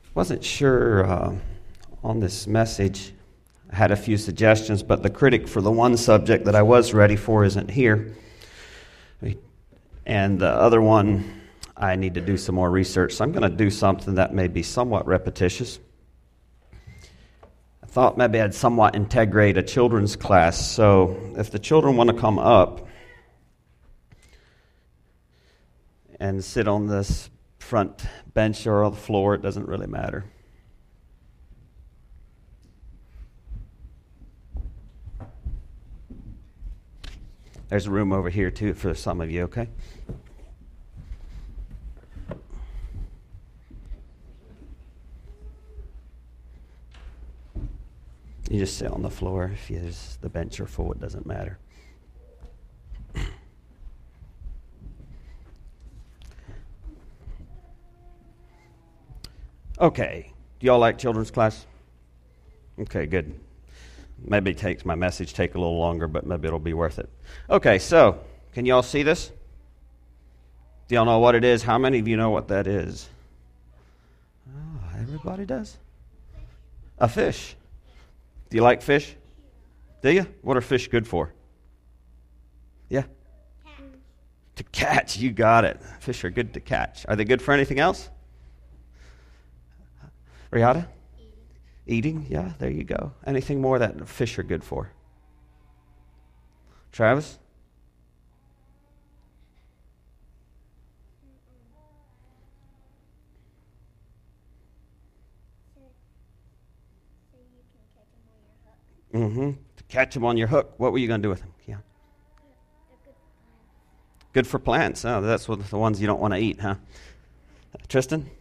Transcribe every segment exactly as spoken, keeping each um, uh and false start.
Wasn't sure uh, on this message. I had a few suggestions, but the critic for the one subject that I was ready for isn't here. And the other one, I need to do some more research. So I'm going to do something that may be somewhat repetitious. I thought maybe I'd somewhat integrate a children's class. So if the children want to come up and sit on this front bench or on the floor, it doesn't really matter. There's a room over here too for some of you, okay? You just sit on the floor. If you use the bench or full, it doesn't matter. Okay. Do y'all like children's class? Okay, good. Maybe it takes my message take a little longer, but maybe it'll be worth it. Okay, so can y'all see this? Do y'all know what it is? How many of you know what that is? Oh, everybody does. A fish. Do you like fish? Do you? What are fish good for? Yeah? Catch. To catch. You got it. Fish are good to catch. Are they good for anything else? Rihanna? Eating, yeah, there you go. Anything more that fish are good for? Travis? Mm-hmm. To catch them on your hook. What were you going to do with them? Yeah. Good for plants. Oh, that's what the ones you don't want to eat, huh? Tristan?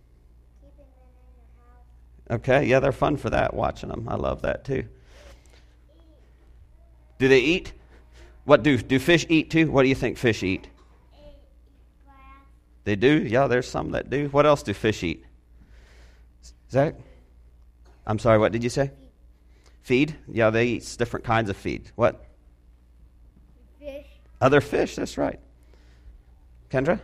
Okay, yeah, they're fun for that, watching them. I love that too. Do they eat? What do do fish eat too? What do you think fish eat? They do? Yeah, there's some that do. What else do fish eat? Zach? I'm sorry, what did you say? Feed? Yeah, they eat different kinds of feed. What? Fish. Other fish, that's right. Kendra?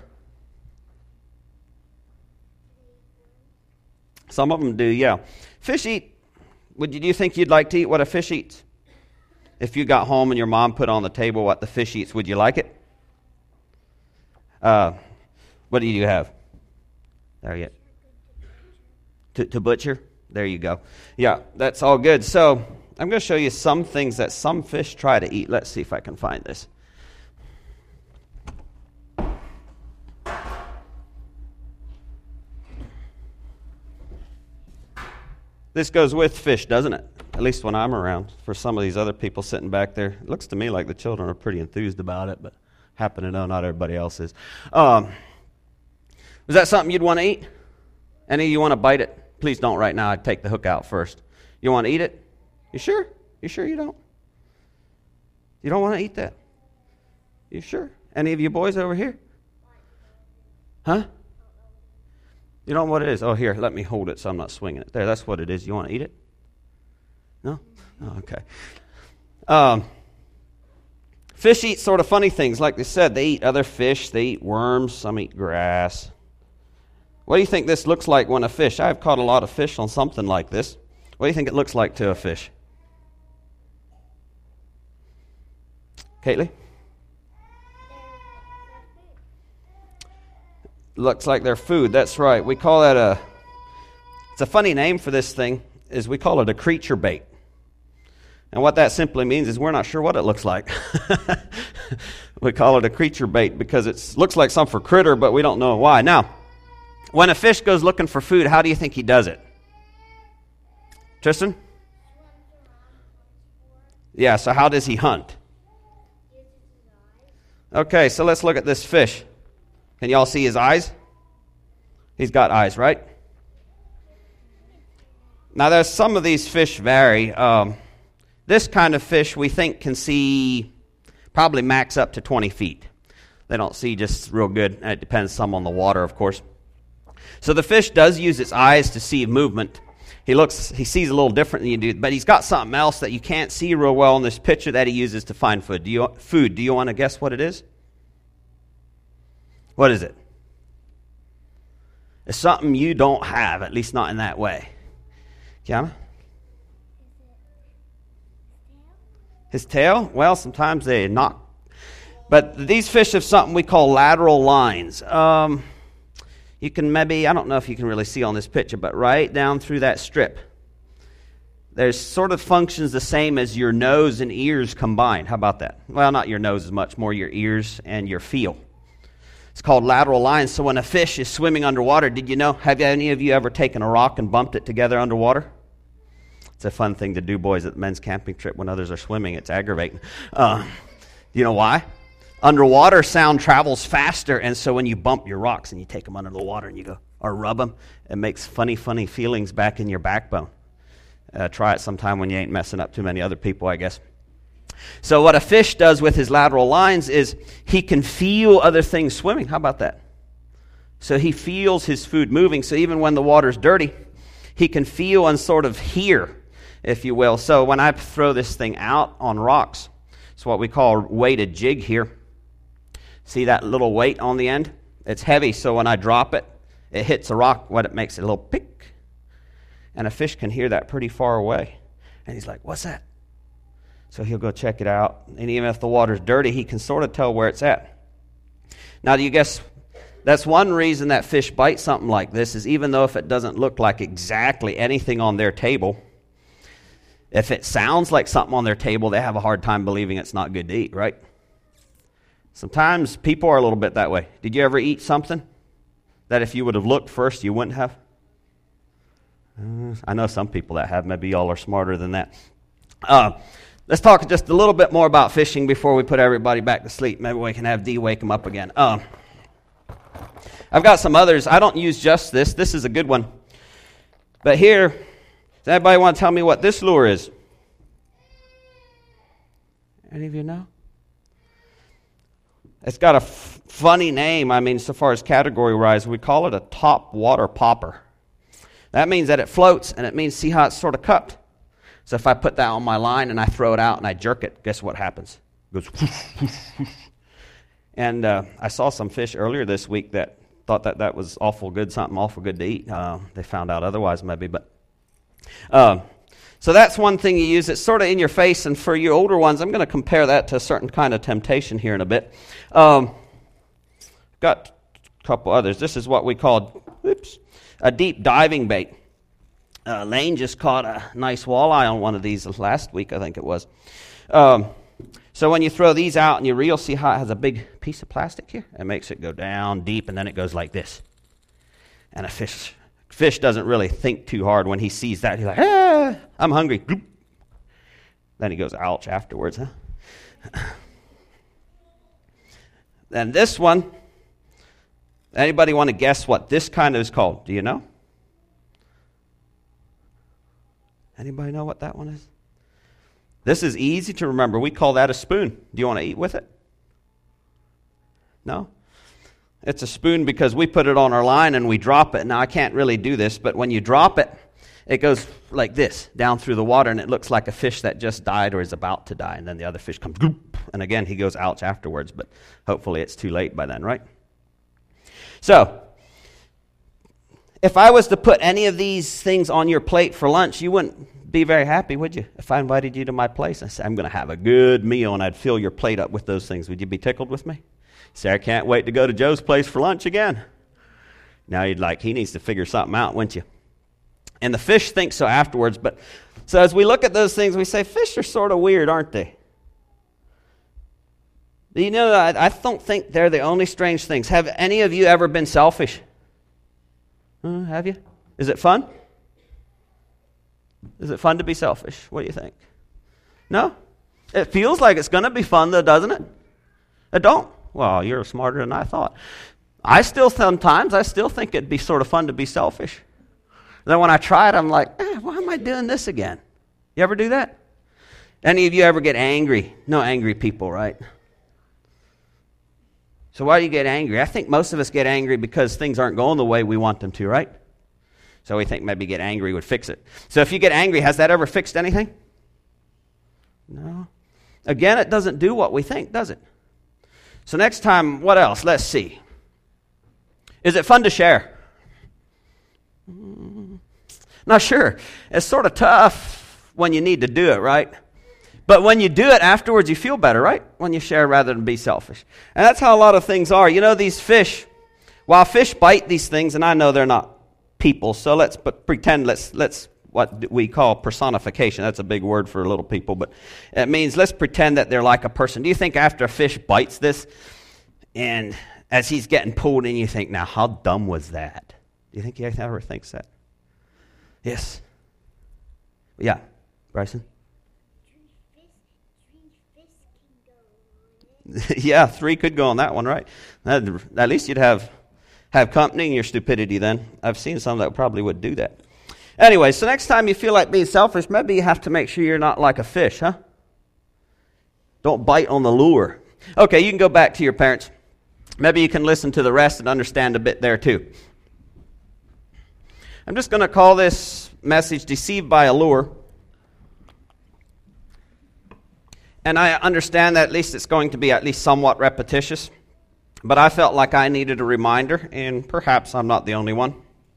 Some of them do, yeah. Fish eat. Would you, do you think you'd like to eat what a fish eats? If you got home and your mom put on the table what the fish eats, would you like it? Uh, what do you have? There you go. To, to butcher? There you go. Yeah, that's all good. So I'm going to show you some things that some fish try to eat. Let's see if I can find this. This goes with fish, doesn't it? At least when I'm around. For some of these other people sitting back there, it looks to me like the children are pretty enthused about it, but happen to know not everybody else is. Um, is that something you'd want to eat? Any of you want to bite it? Please don't right now. I'd take the hook out first. You want to eat it? You sure? You sure you don't? You don't want to eat that? You sure? Any of you boys over here? Huh? You don't know what it is? Oh, here, let me hold it so I'm not swinging it. There, that's what it is. You want to eat it? No? Oh, okay. Um, fish eat sort of funny things. Like they said, they eat other fish. They eat worms. Some eat grass. What do you think this looks like when a fish? I've caught a lot of fish on something like this. What do you think it looks like to a fish? Caitlin? Looks like their food. That's right. We call that a, it's a funny name for this thing, is we call it a creature bait. And what that simply means is we're not sure what it looks like. We call it a creature bait because it looks like some for critter, but we don't know why. Now, when a fish goes looking for food, how do you think he does it? Tristan? Yeah, so how does he hunt? Okay, so let's look at this fish. Can y'all see his eyes? He's got eyes, right? Now, there's some of these fish vary. Um, this kind of fish we think can see probably max up to twenty feet. They don't see just real good. It depends some on the water, of course. So the fish does use its eyes to see movement. He looks, he sees a little different than you do, but he's got something else that you can't see real well in this picture that he uses to find food. Do you, food, do you want to guess what it is? What is it? It's something you don't have, at least not in that way. Kiana? His tail? Well, sometimes they knock. But these fish have something we call lateral lines. Um, you can maybe, I don't know if you can really see on this picture, but right down through that strip, there's sort of functions the same as your nose and ears combined. How about that? Well, not your nose as much, more your ears and your feel. It's called lateral lines. So when a fish is swimming underwater, did you know, have any of you ever taken a rock and bumped it together underwater? It's a fun thing to do, boys, at the men's camping trip when others are swimming. It's aggravating. Uh, do you know why? Underwater, sound travels faster, and so when you bump your rocks and you take them under the water and you go, or rub them, it makes funny, funny feelings back in your backbone. Uh, try it sometime when you ain't messing up too many other people, I guess. So what a fish does with his lateral lines is he can feel other things swimming. How about that? So he feels his food moving. So even when the water's dirty, he can feel and sort of hear, if you will. So when I throw this thing out on rocks, it's what we call a weighted jig here. See that little weight on the end? It's heavy, so when I drop it, it hits a rock, what it makes a little pick. And a fish can hear that pretty far away. And he's like, what's that? So he'll go check it out. And even if the water's dirty, he can sort of tell where it's at. Now, do you guess that's one reason that fish bite something like this is even though if it doesn't look like exactly anything on their table, if it sounds like something on their table, they have a hard time believing it's not good to eat, right? Sometimes people are a little bit that way. Did you ever eat something that if you would have looked first, you wouldn't have? Uh, I know some people that have. Maybe y'all are smarter than that. Uh, let's talk just a little bit more about fishing before we put everybody back to sleep. Maybe we can have Dee wake them up again. Uh, I've got some others. I don't use just this. This is a good one. But here, does anybody want to tell me what this lure is? Any of you know? It's got a f- funny name. I mean, so far as category-wise, we call it a top water popper. That means that it floats, and it means, see how it's sort of cupped? So if I put that on my line and I throw it out and I jerk it, guess what happens? It goes whoosh, whoosh, whoosh. And uh, I saw some fish earlier this week that thought that that was awful good, something awful good to eat. Uh, they found out otherwise maybe, but... Uh, so that's one thing you use. It's sort of in your face, and for your older ones, I'm going to compare that to a certain kind of temptation here in a bit. Um, got a couple others. This is what we called, oops, a deep diving bait. Uh, Lane just caught a nice walleye on one of these last week, I think it was. Um, so when you throw these out and you reel, see how it has a big piece of plastic here? It makes it go down deep, and then it goes like this. And a fish... Fish doesn't really think too hard when he sees that. He's like, ah, I'm hungry. Gloop. Then he goes, ouch, afterwards, huh? Then this one, anybody want to guess what this kind of is called? Do you know? Anybody know what that one is? This is easy to remember. We call that a spoon. Do you want to eat with it? No? It's a spoon because we put it on our line and we drop it. Now, I can't really do this, but when you drop it, it goes like this, down through the water, and it looks like a fish that just died or is about to die. And then the other fish comes, and again, he goes ouch afterwards, but hopefully it's too late by then, right? So, if I was to put any of these things on your plate for lunch, you wouldn't be very happy, would you? If I invited you to my place, I said, I'm going to have a good meal, and I'd fill your plate up with those things. Would you be tickled with me? Say, I can't wait to go to Joe's place for lunch again. Now you'd like, he needs to figure something out, wouldn't you? And the fish think so afterwards. But so as we look at those things, we say, fish are sort of weird, aren't they? You know, I, I don't think they're the only strange things. Have any of you ever been selfish? Uh, have you? Is it fun? Is it fun to be selfish? What do you think? No? It feels like it's going to be fun, though, doesn't it? It don't. Well, you're smarter than I thought. I still sometimes, I still think it'd be sort of fun to be selfish. Then when I try it, I'm like, eh, why am I doing this again? You ever do that? Any of you ever get angry? No angry people, right? So why do you get angry? I think most of us get angry because things aren't going the way we want them to, right? So we think maybe get angry would fix it. So if you get angry, has that ever fixed anything? No. Again, it doesn't do what we think, does it? So next time, what else? Let's see. Is it fun to share? Now, sure, it's sort of tough when you need to do it, right? But when you do it afterwards, you feel better, right? When you share rather than be selfish. And that's how a lot of things are. You know, these fish, while fish bite these things, and I know they're not people, so let's but pretend, let's, let's what we call personification. That's a big word for little people, but it means let's pretend that they're like a person. Do you think after a fish bites this, and as he's getting pulled in, you think, now, how dumb was that? Do you think he ever thinks that? Yes. Yeah. Bryson? Three fish, three fish can go on it. Yeah, three could go on that one, right? That, at least you'd have have company in your stupidity then. I've seen some that probably would do that. Anyway, so next time you feel like being selfish, maybe you have to make sure you're not like a fish, huh? Don't bite on the lure. Okay, you can go back to your parents. Maybe you can listen to the rest and understand a bit there too. I'm just going to call this message Deceived by a Lure. And I understand that at least it's going to be at least somewhat repetitious. But I felt like I needed a reminder, and perhaps I'm not the only one.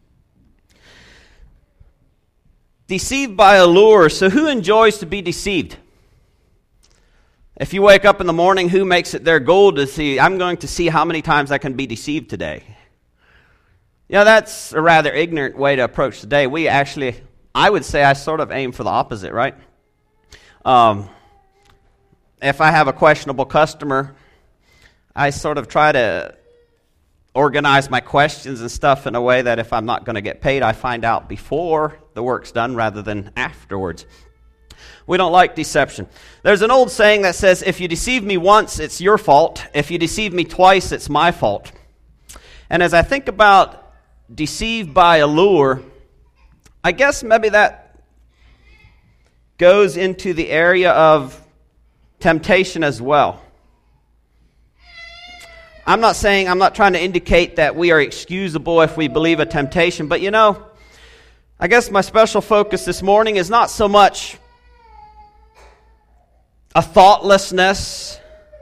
Deceived by a lure. So who enjoys to be deceived? If you wake up in the morning, who makes it their goal to see, I'm going to see how many times I can be deceived today? You know, that's a rather ignorant way to approach the day. We actually, I would say I sort of aim for the opposite, right? Um, if I have a questionable customer, I sort of try to organize my questions and stuff in a way that if I'm not going to get paid, I find out before the work's done rather than afterwards. We don't like deception. There's an old saying that says, if you deceive me once, it's your fault. If you deceive me twice, it's my fault. And as I think about deceived by a lure, I guess maybe that goes into the area of temptation as well. I'm not saying, I'm not trying to indicate that we are excusable if we believe a temptation, but you know, I guess my special focus this morning is not so much a thoughtlessness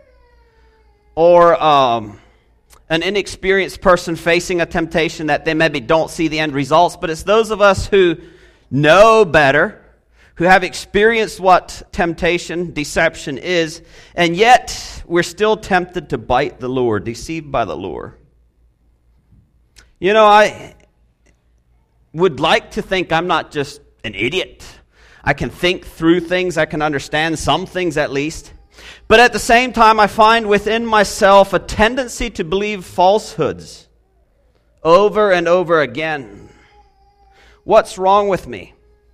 or um, an inexperienced person facing a temptation that they maybe don't see the end results, but it's those of us who know better, who have experienced what temptation, deception is, and yet we're still tempted to bite the lure, deceived by the lure. You know, I would like to think I'm not just an idiot. I can think through things, I can understand some things at least. But at the same time, I find within myself a tendency to believe falsehoods over and over again. What's wrong with me?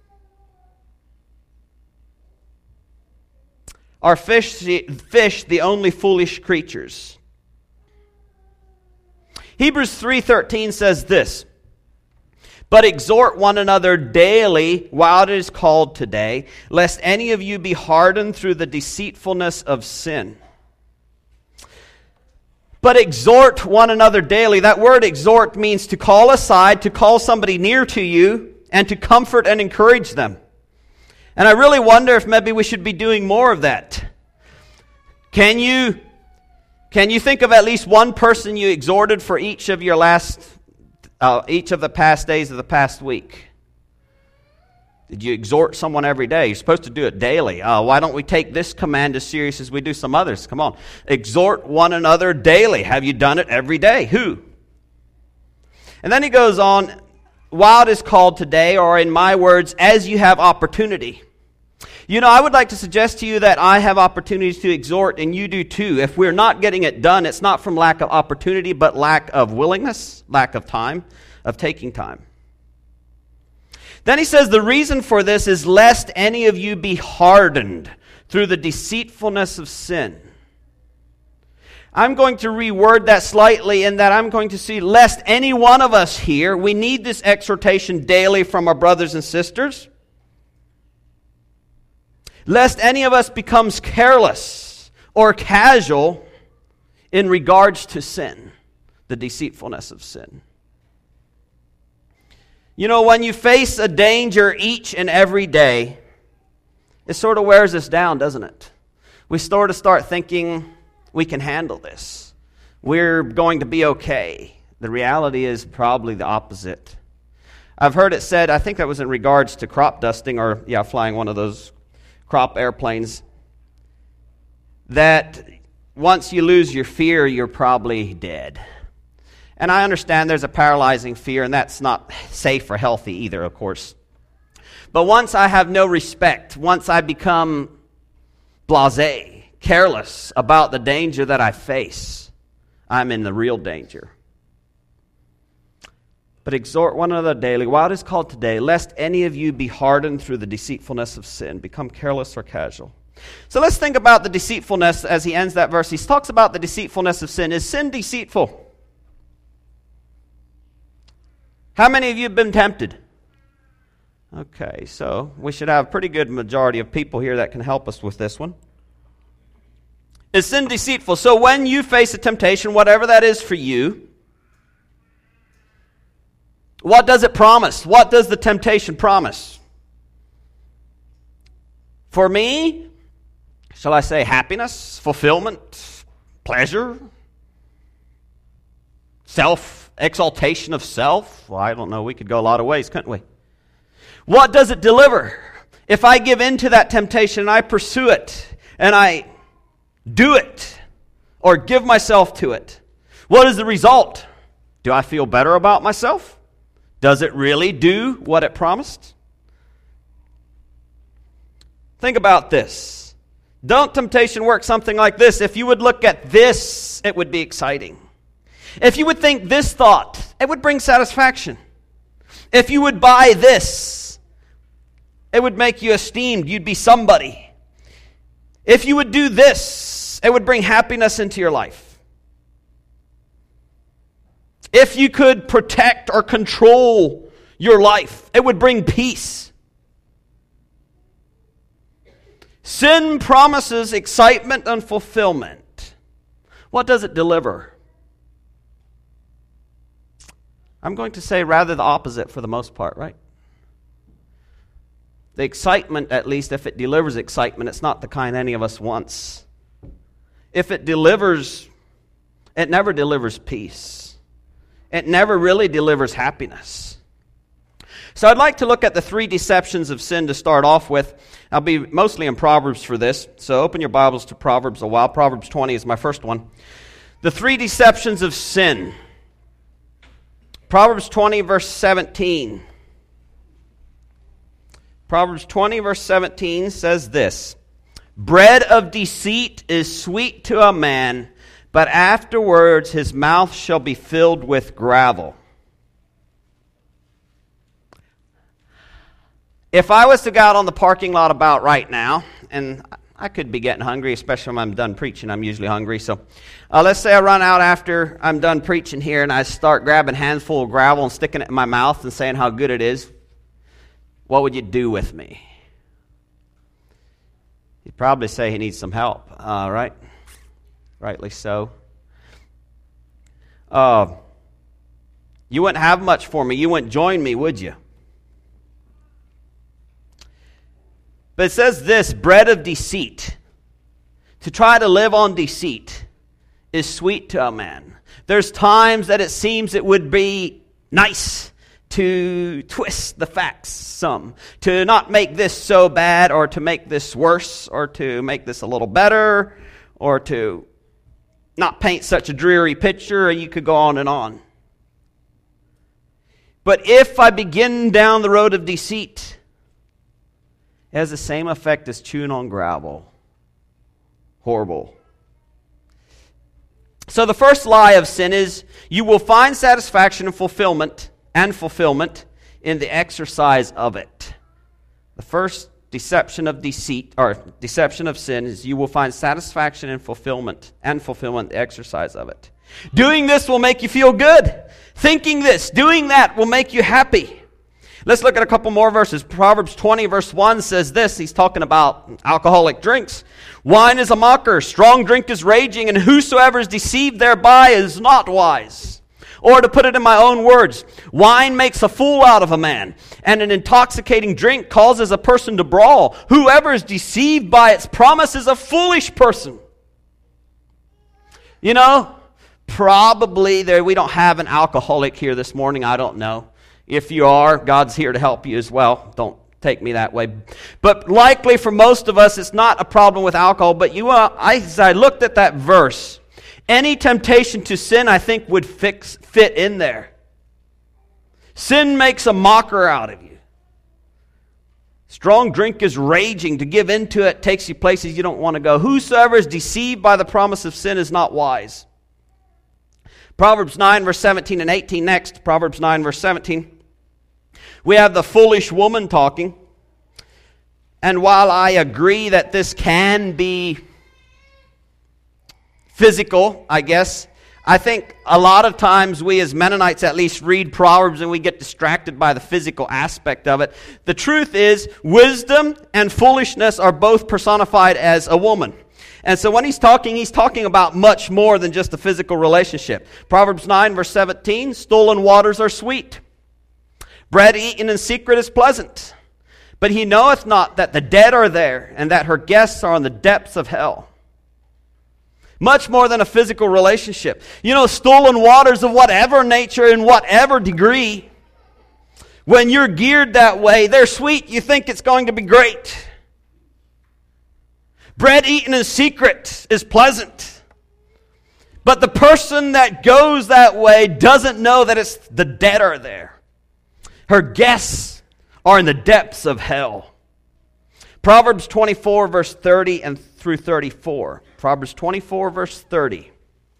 Are fish, fish the only foolish creatures? Hebrews three thirteen says this, but exhort one another daily while it is called today, lest any of you be hardened through the deceitfulness of sin. But exhort one another daily. That word exhort means to call aside, to call somebody near to you, and to comfort and encourage them. And I really wonder if maybe we should be doing more of that. Can you, can you think of at least one person you exhorted for each of your last, uh, each of the past days of the past week? Did you exhort someone every day? You're supposed to do it daily. Uh, why don't we take this command as serious as we do some others? Come on. Exhort one another daily. Have you done it every day? Who? And then he goes on, while it is called today, or in my words, as you have opportunity. You know, I would like to suggest to you that I have opportunities to exhort, and you do too. If we're not getting it done, it's not from lack of opportunity, but lack of willingness, lack of time, of taking time. Then he says, the reason for this is lest any of you be hardened through the deceitfulness of sin. I'm going to reword that slightly in that I'm going to see, lest any one of us here, we need this exhortation daily from our brothers and sisters, lest any of us becomes careless or casual in regards to sin, the deceitfulness of sin. You know, when you face a danger each and every day, it sort of wears us down, doesn't it? We sort of start thinking, we can handle this. We're going to be okay. The reality is probably the opposite. I've heard it said, I think that was in regards to crop dusting or, yeah, flying one of those crop airplanes, that once you lose your fear, you're probably dead. And I understand there's a paralyzing fear, and that's not safe or healthy either, of course. But once I have no respect, once I become blasé, careless about the danger that I face, I'm in the real danger. But exhort one another daily, while it is called today, lest any of you be hardened through the deceitfulness of sin, become careless or casual. So let's think about the deceitfulness as he ends that verse. He talks about the deceitfulness of sin. Is sin deceitful? How many of you have been tempted? Okay, so we should have a pretty good majority of people here that can help us with this one. Is sin deceitful? So when you face a temptation, whatever that is for you, what does it promise? What does the temptation promise? For me, shall I say happiness, fulfillment, pleasure, self-exaltation of self? Well, I don't know. We could go a lot of ways, couldn't we? What does it deliver? If I give in to that temptation and I pursue it and I do it or give myself to it, what is the result? Do I feel better about myself? Does it really do what it promised? Think about this. Don't temptation work something like this? If you would look at this, it would be exciting. If you would think this thought, it would bring satisfaction. If you would buy this, it would make you esteemed. You'd be somebody. If you would do this, it would bring happiness into your life. If you could protect or control your life, it would bring peace. Sin promises excitement and fulfillment. What does it deliver? I'm going to say rather the opposite for the most part, right? The excitement, at least, if it delivers excitement, it's not the kind any of us wants. If it delivers, it never delivers peace. It never really delivers happiness. So I'd like to look at the three deceptions of sin to start off with. I'll be mostly in Proverbs for this, so open your Bibles to Proverbs a while. Proverbs twenty is my first one. The three deceptions of sin. Proverbs twenty, verse seventeen. Proverbs twenty, verse seventeen says this: bread of deceit is sweet to a man, but afterwards his mouth shall be filled with gravel. If I was to go out on the parking lot about right now, and I could be getting hungry, especially when I'm done preaching, I'm usually hungry. So uh, let's say I run out after I'm done preaching here and I start grabbing a handful of gravel and sticking it in my mouth and saying how good it is. What would you do with me? You'd probably say he needs some help, uh, right? Rightly so. Uh, you wouldn't have much for me. You wouldn't join me, would you? But it says this, bread of deceit. To try to live on deceit is sweet to a man. There's times that it seems it would be nice to twist the facts some, to not make this so bad or to make this worse or to make this a little better or to not paint such a dreary picture, or you could go on and on. But if I begin down the road of deceit, it has the same effect as chewing on gravel. Horrible. So the first lie of sin is you will find satisfaction and fulfillment and fulfillment in the exercise of it. The first deception of deceit or deception of sin is you will find satisfaction and fulfillment and fulfillment in the exercise of it. Doing this will make you feel good. Thinking this, doing that will make you happy. Let's look at a couple more verses. Proverbs twenty verse one says this. He's talking about alcoholic drinks. Wine is a mocker, strong drink is raging, and whosoever is deceived thereby is not wise. Or to put it in my own words, wine makes a fool out of a man, and an intoxicating drink causes a person to brawl. Whoever is deceived by its promise is a foolish person. You know, probably there we don't have an alcoholic here this morning. I don't know. If you are, God's here to help you as well. Don't take me that way. But likely for most of us, it's not a problem with alcohol. But you, uh, I, as I looked at that verse, any temptation to sin, I think, would fix, fit in there. Sin makes a mocker out of you. Strong drink is raging. To give into it takes you places you don't want to go. Whosoever is deceived by the promise of sin is not wise. Proverbs nine, verse seventeen and eighteen next. Proverbs nine, verse seventeen. We have the foolish woman talking. And while I agree that this can be physical, I guess, I think a lot of times we as Mennonites at least read Proverbs and we get distracted by the physical aspect of it. The truth is, wisdom and foolishness are both personified as a woman. And so when he's talking, he's talking about much more than just a physical relationship. Proverbs nine, verse seventeen, stolen waters are sweet. Bread eaten in secret is pleasant. But he knoweth not that the dead are there, and that her guests are in the depths of hell. Much more than a physical relationship. You know, stolen waters of whatever nature, in whatever degree, when you're geared that way, they're sweet. You think it's going to be great. Bread eaten in secret is pleasant. But the person that goes that way doesn't know that it's the dead are there. Her guests are in the depths of hell. Proverbs twenty-four, verse thirty and through thirty-four. Proverbs twenty-four, verse thirty.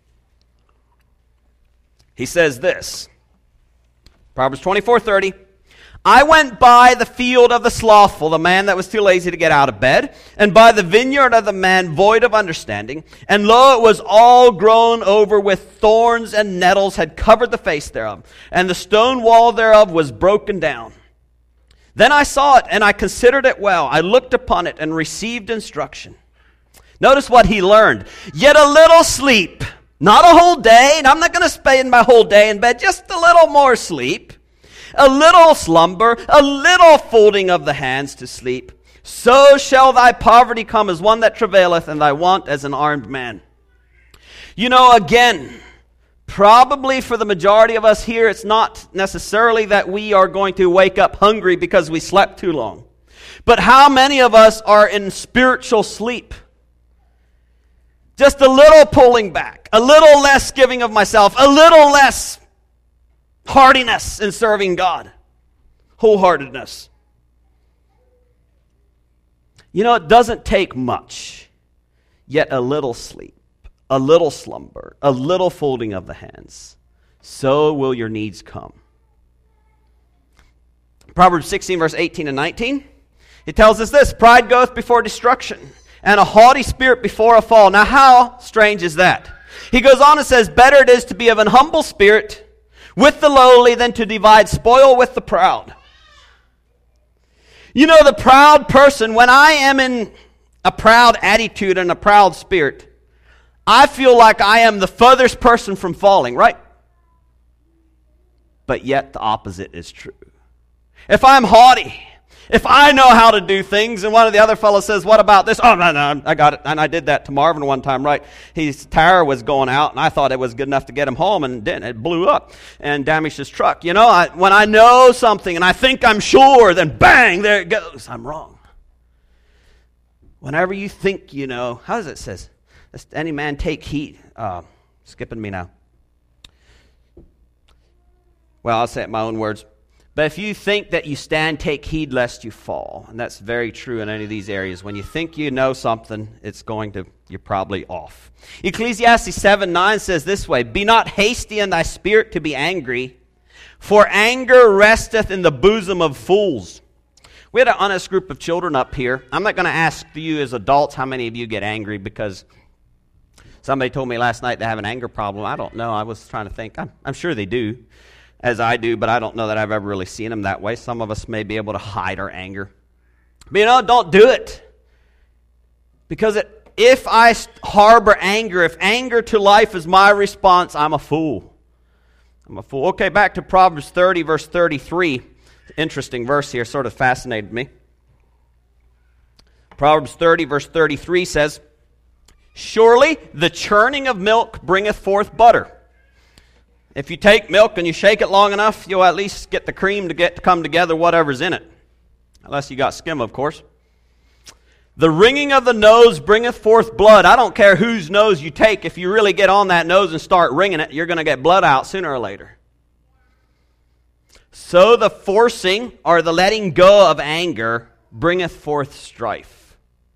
He says this. Proverbs twenty-four, thirty. I went by the field of the slothful, the man that was too lazy to get out of bed, and by the vineyard of the man void of understanding. And lo, it was all grown over with thorns, and nettles had covered the face thereof, and the stone wall thereof was broken down. Then I saw it, and I considered it well. I looked upon it, and received instruction. Notice what he learned. Yet a little sleep, not a whole day, and I'm not going to spend my whole day in bed, just a little more sleep. A little slumber, a little folding of the hands to sleep. So shall thy poverty come as one that travaileth, and thy want as an armed man. You know, again, probably for the majority of us here, it's not necessarily that we are going to wake up hungry because we slept too long. But how many of us are in spiritual sleep? Just a little pulling back, a little less giving of myself, a little less heartiness in serving God. Wholeheartedness. You know, it doesn't take much, yet a little sleep, a little slumber, a little folding of the hands. So will your needs come. Proverbs sixteen, verse eighteen and nineteen. It tells us this. Pride goeth before destruction, and a haughty spirit before a fall. Now how strange is that? He goes on and says, better it is to be of an humble spirit with the lowly than to divide spoil with the proud. You know, the proud person, when I am in a proud attitude and a proud spirit, I feel like I am the furthest person from falling, right? But yet the opposite is true. If I'm haughty, if I know how to do things, and one of the other fellows says, what about this? Oh, no, no, I got it. And I did that to Marvin one time, right? His tire was going out, and I thought it was good enough to get him home, and it didn't. It blew up and damaged his truck. You know, I, when I know something and I think I'm sure, then bang, there it goes. I'm wrong. Whenever you think you know, how does it say? Lest any man take heed. Uh, skipping me now. Well, I'll say it in my own words. But if you think that you stand, take heed lest you fall. And that's very true in any of these areas. When you think you know something, it's going to, you're probably off. Ecclesiastes seven nine says this way, be not hasty in thy spirit to be angry, for anger resteth in the bosom of fools. We had an honest group of children up here. I'm not going to ask you as adults how many of you get angry, because somebody told me last night they have an anger problem. I don't know. I was trying to think. I'm, I'm sure they do, as I do, but I don't know that I've ever really seen them that way. Some of us may be able to hide our anger. But you know, don't do it. Because it, if I harbor anger, if anger to life is my response, I'm a fool. I'm a fool. Okay, back to Proverbs thirty, verse thirty-three. Interesting verse here, sort of fascinated me. Proverbs thirty, verse thirty-three says, surely the churning of milk bringeth forth butter. If you take milk and you shake it long enough, you'll at least get the cream to get to come together, whatever's in it. Unless you got skim, of course. The wringing of the nose bringeth forth blood. I don't care whose nose you take. If you really get on that nose and start wringing it, you're going to get blood out sooner or later. So the forcing, or the letting go of anger, bringeth forth strife.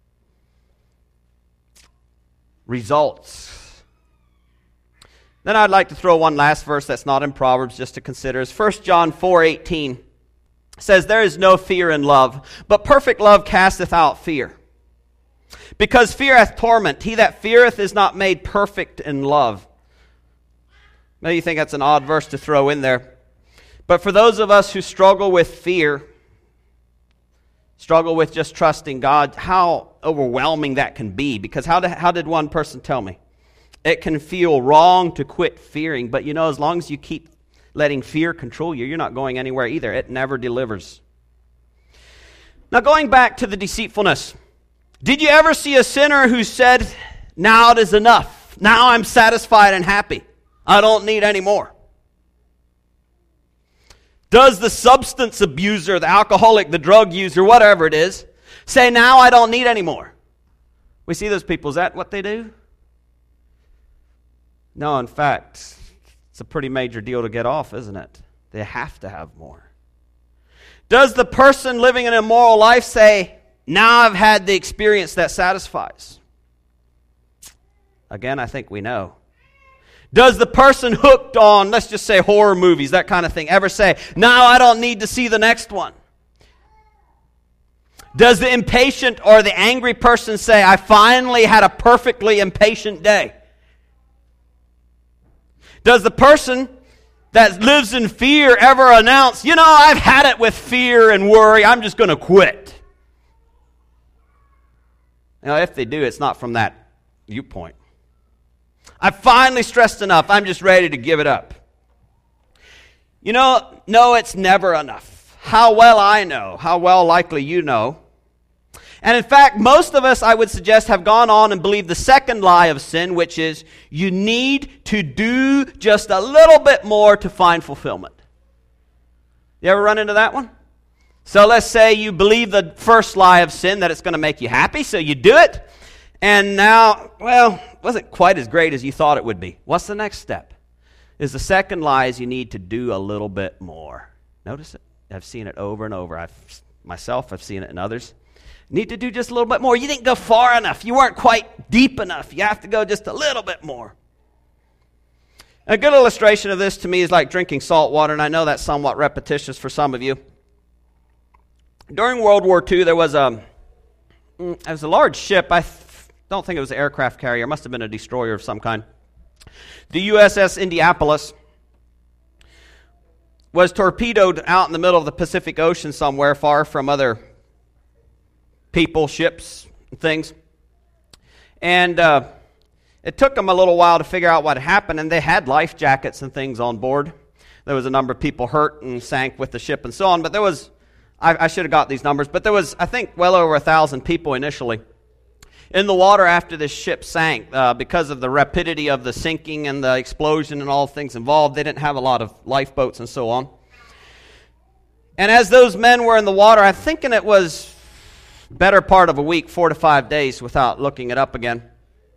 Results. Then I'd like to throw one last verse that's not in Proverbs just to consider. It's First John four eighteen. It says, there is no fear in love, but perfect love casteth out fear. Because fear hath torment. He that feareth is not made perfect in love. Maybe you think that's an odd verse to throw in there. But for those of us who struggle with fear, struggle with just trusting God, how overwhelming that can be. Because how did, how did one person tell me? It can feel wrong to quit fearing, but you know, as long as you keep letting fear control you, you're not going anywhere either. It never delivers. Now, going back to the deceitfulness, did you ever see a sinner who said, now it is enough. Now I'm satisfied and happy. I don't need any more. Does the substance abuser, the alcoholic, the drug user, whatever it is, say, now I don't need any more? We see those people. Is that what they do? No, in fact, it's a pretty major deal to get off, isn't it? They have to have more. Does the person living an immoral life say, now I've had the experience that satisfies? Again, I think we know. Does the person hooked on, let's just say horror movies, that kind of thing, ever say, now I don't need to see the next one? Does the impatient or the angry person say, I finally had a perfectly impatient day? Does the person that lives in fear ever announce, you know, I've had it with fear and worry, I'm just going to quit? Now, if they do, it's not from that viewpoint. I've finally stressed enough, I'm just ready to give it up. You know, no, it's never enough. How well I know, how well likely you know. And in fact, most of us, I would suggest, have gone on and believed the second lie of sin, which is you need to do just a little bit more to find fulfillment. You ever run into that one? So let's say you believe the first lie of sin, that it's going to make you happy, so you do it. And now, well, it wasn't quite as great as you thought it would be. What's the next step? Is the second lie is you need to do a little bit more. Notice it. I've seen it over and over. I've myself, I've seen it in others. Need to do just a little bit more. You didn't go far enough. You weren't quite deep enough. You have to go just a little bit more. A good illustration of this to me is like drinking salt water, and I know that's somewhat repetitious for some of you. During World War Two, there was a, there was a large ship. I th- don't think it was an aircraft carrier. It must have been a destroyer of some kind. The U S S Indianapolis was torpedoed out in the middle of the Pacific Ocean somewhere far from other people, ships, and things. And uh, it took them a little while to figure out what happened, and they had life jackets and things on board. There was a number of people hurt and sank with the ship and so on, but there was, I, I should have got these numbers, but there was, I think, well over a thousand people initially in the water after this ship sank. Uh, because of the rapidity of the sinking and the explosion and all things involved, they didn't have a lot of lifeboats and so on. And as those men were in the water, I'm thinking it was better part of a week, four to five days without looking it up again.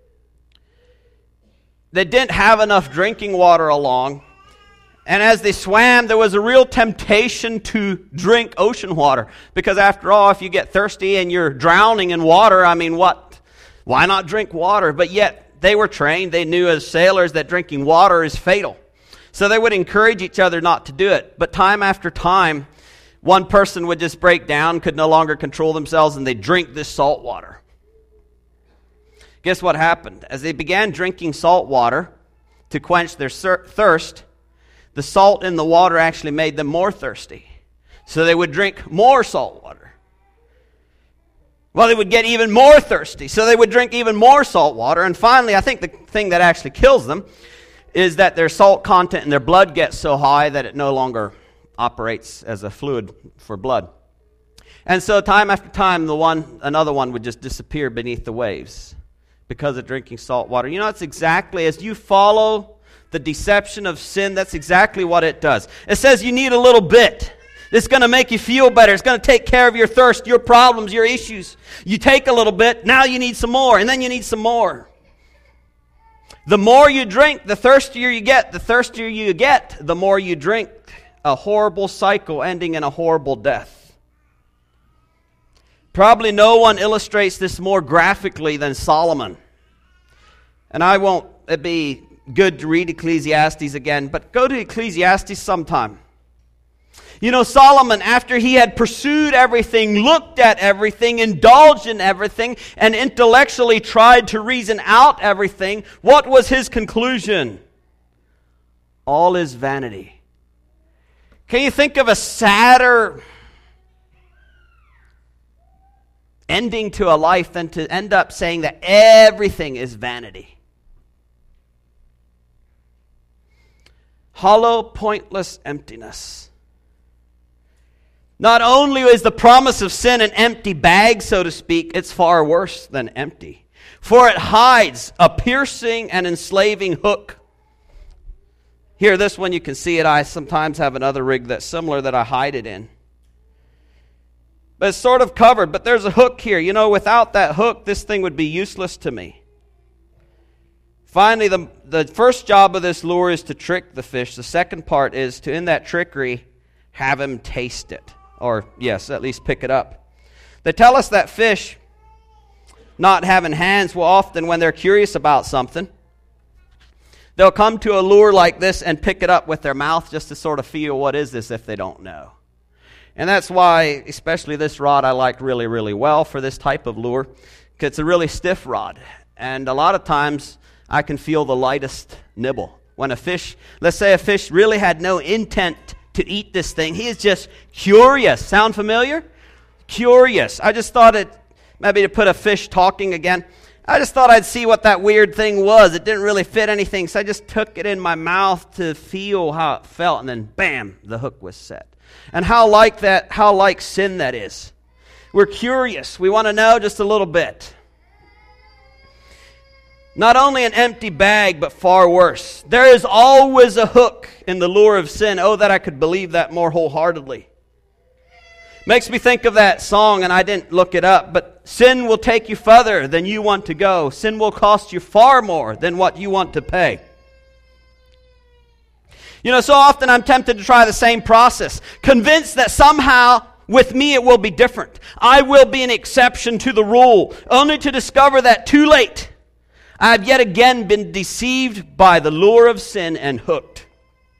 They didn't have enough drinking water along. And as they swam, there was a real temptation to drink ocean water. Because after all, if you get thirsty and you're drowning in water, I mean, what? Why not drink water? But yet, they were trained. They knew as sailors that drinking water is fatal. So they would encourage each other not to do it. But time after time, one person would just break down, could no longer control themselves, and they'd drink this salt water. Guess what happened? As they began drinking salt water to quench their thirst, the salt in the water actually made them more thirsty. So they would drink more salt water. Well, they would get even more thirsty, so they would drink even more salt water. And finally, I think the thing that actually kills them is that their salt content in their blood gets so high that it no longer operates as a fluid for blood. And so time after time, the one, another one would just disappear beneath the waves because of drinking salt water. You know, it's exactly as you follow the deception of sin, that's exactly what it does. It says you need a little bit. It's going to make you feel better. It's going to take care of your thirst, your problems, your issues. You take a little bit, now you need some more, and then you need some more. The more you drink, the thirstier you get. The thirstier you get, the more you drink. A horrible cycle ending in a horrible death. Probably no one illustrates this more graphically than Solomon. And I won't, it'd be good to read Ecclesiastes again, but go to Ecclesiastes sometime. You know, Solomon, after he had pursued everything, looked at everything, indulged in everything, and intellectually tried to reason out everything, what was his conclusion? All is vanity. Can you think of a sadder ending to a life than to end up saying that everything is vanity? Hollow, pointless emptiness. Not only is the promise of sin an empty bag, so to speak, it's far worse than empty. For it hides a piercing and enslaving hook. Here, this one you can see it. I sometimes have another rig that's similar that I hide it in. But it's sort of covered, but there's a hook here. You know, without that hook, this thing would be useless to me. Finally, the, the first job of this lure is to trick the fish. The second part is to, in that trickery, have him taste it. Or, yes, at least pick it up. They tell us that fish, not having hands, will often, when they're curious about something, they'll come to a lure like this and pick it up with their mouth just to sort of feel what is this if they don't know. And that's why, especially this rod, I like really, really well for this type of lure, because it's a really stiff rod. And a lot of times, I can feel the lightest nibble. When a fish, let's say a fish really had no intent to eat this thing. He is just curious. Sound familiar? Curious. I just thought it, maybe to put a fish talking again, I just thought I'd see what that weird thing was. It didn't really fit anything, so I just took it in my mouth to feel how it felt, and then bam, the hook was set. And how like that, how like sin that is. We're curious. We want to know just a little bit. Not only an empty bag, but far worse. There is always a hook in the lure of sin. Oh, that I could believe that more wholeheartedly. Makes me think of that song, and I didn't look it up, but sin will take you further than you want to go. Sin will cost you far more than what you want to pay. You know, so often I'm tempted to try the same process, convinced that somehow with me it will be different. I will be an exception to the rule, only to discover that too late, I have yet again been deceived by the lure of sin and hooked.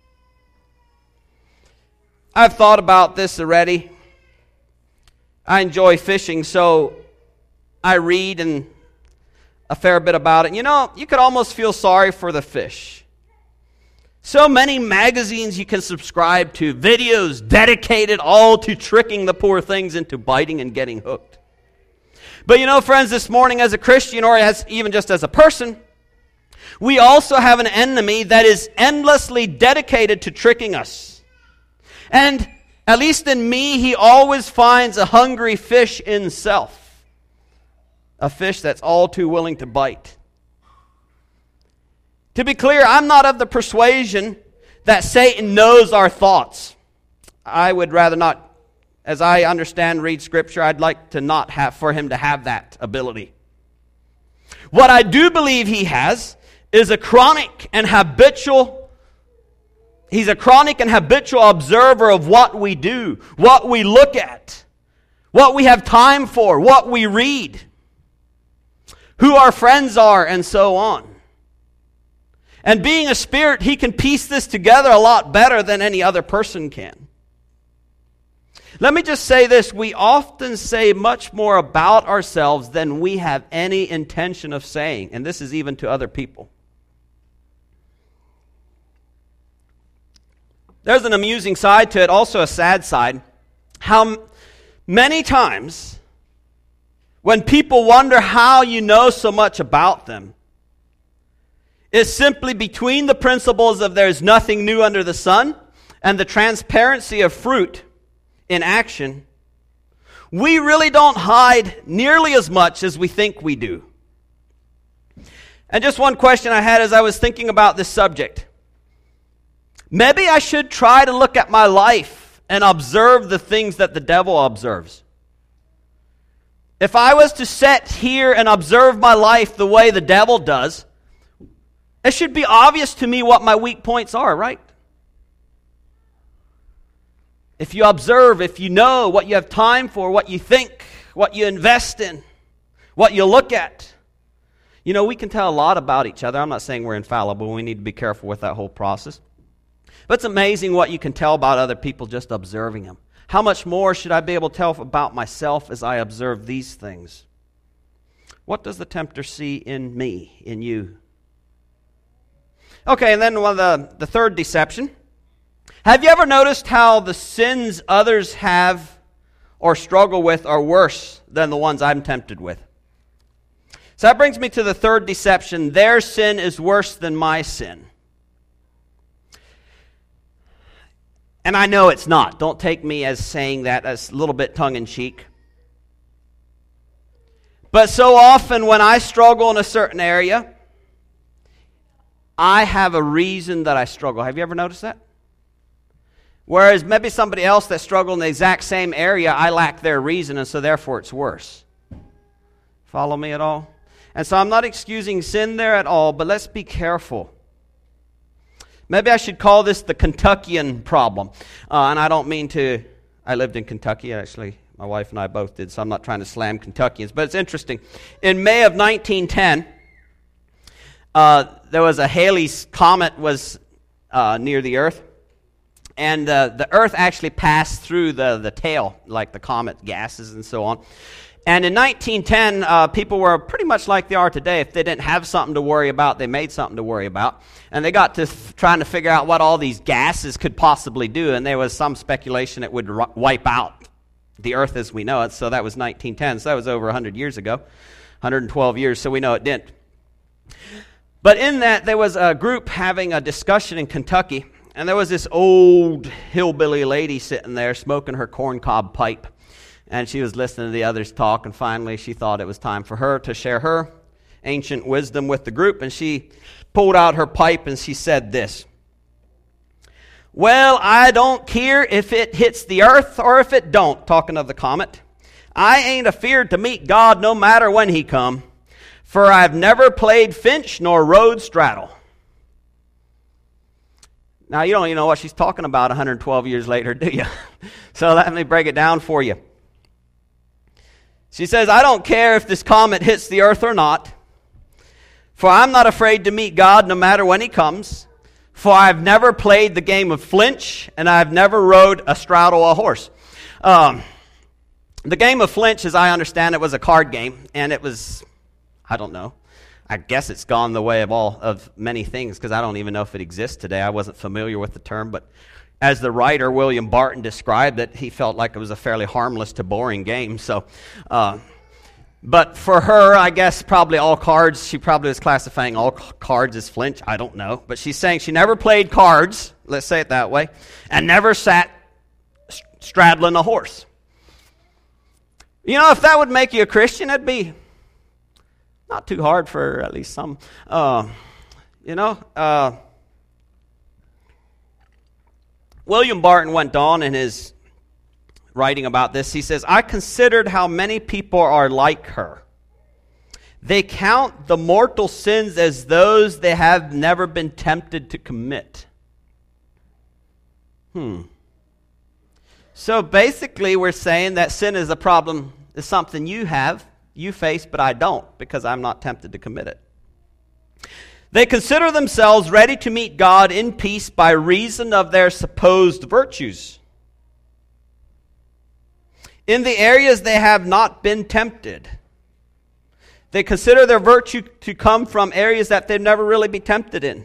I've thought about this already. I enjoy fishing, so I read and a fair bit about it. You know, you could almost feel sorry for the fish. So many magazines you can subscribe to, videos dedicated all to tricking the poor things into biting and getting hooked. But you know, friends, this morning as a Christian, or as even just as a person, we also have an enemy that is endlessly dedicated to tricking us. And at least in me, he always finds a hungry fish in self. A fish that's all too willing to bite. To be clear, I'm not of the persuasion that Satan knows our thoughts. I would rather not. As I understand, read Scripture, I'd like to not have for him to have that ability. What I do believe he has is a chronic and habitual, he's a chronic and habitual observer of what we do, what we look at, what we have time for, what we read, who our friends are, and so on. And being a spirit, he can piece this together a lot better than any other person can. Let me just say this, we often say much more about ourselves than we have any intention of saying, and this is even to other people. There's an amusing side to it, also a sad side. How many times when people wonder how you know so much about them, it's simply between the principles of there's nothing new under the sun and the transparency of fruit in action, we really don't hide nearly as much as we think we do. And just one question I had as I was thinking about this subject. Maybe I should try to look at my life and observe the things that the devil observes. If I was to sit here and observe my life the way the devil does, it should be obvious to me what my weak points are, right? If you observe, if you know what you have time for, what you think, what you invest in, what you look at, you know, we can tell a lot about each other. I'm not saying we're infallible. We need to be careful with that whole process. But it's amazing what you can tell about other people just observing them. How much more should I be able to tell about myself as I observe these things? What does the tempter see in me, in you? Okay, and then one of the, the third deception. Have you ever noticed how the sins others have or struggle with are worse than the ones I'm tempted with? So that brings me to the third deception. Their sin is worse than my sin. And I know it's not. Don't take me as saying that as a little bit tongue-in-cheek. But so often when I struggle in a certain area, I have a reason that I struggle. Have you ever noticed that? Whereas maybe somebody else that struggled in the exact same area, I lack their reason, and so therefore it's worse. Follow me at all? And so I'm not excusing sin there at all, but let's be careful. Maybe I should call this the Kentuckian problem. Uh, and I don't mean to, I lived in Kentucky, actually. My wife and I both did, so I'm not trying to slam Kentuckians. But it's interesting. In May of nineteen ten, uh, there was a Halley's Comet was uh, near the Earth. And uh, the Earth actually passed through the, the tail, like the comet gases and so on. And in nineteen ten, uh, people were pretty much like they are today. If they didn't have something to worry about, they made something to worry about. And they got to th- trying to figure out what all these gases could possibly do. And there was some speculation it would r- wipe out the Earth as we know it. So that was nineteen ten. So that was over one hundred years ago, one hundred twelve years. So we know it didn't. But in that, there was a group having a discussion in Kentucky. And there was this old hillbilly lady sitting there smoking her corncob pipe. And she was listening to the others talk, and finally she thought it was time for her to share her ancient wisdom with the group. And she pulled out her pipe and she said this. Well, I don't care if it hits the earth or if it don't, talking of the comet. I ain't afeared to meet God no matter when he come, for I've never played Finch nor rode straddle. Now, you don't even know what she's talking about one hundred twelve years later, do you? So let me break it down for you. She says, I don't care if this comet hits the earth or not, for I'm not afraid to meet God no matter when he comes, for I've never played the game of flinch, and I've never rode a straddle a horse. Um, the game of flinch, as I understand it, was a card game, and it was, I don't know, I guess it's gone the way of all of many things, because I don't even know if it exists today. I wasn't familiar with the term, but as the writer, William Barton, described it, he felt like it was a fairly harmless to boring game. So, uh, but for her, I guess probably all cards, she probably was classifying all cards as flinch. I don't know. But she's saying she never played cards, let's say it that way, and never sat straddling a horse. You know, if that would make you a Christian, it'd be not too hard for at least some. Uh, you know, uh, William Barton went on in his writing about this. He says, I considered how many people are like her. They count the mortal sins as those they have never been tempted to commit. Hmm. So basically we're saying that sin is a problem, is something you have, you face, but I don't, because I'm not tempted to commit it. They consider themselves ready to meet God in peace by reason of their supposed virtues. In the areas they have not been tempted. They consider their virtue to come from areas that they've never really been tempted in.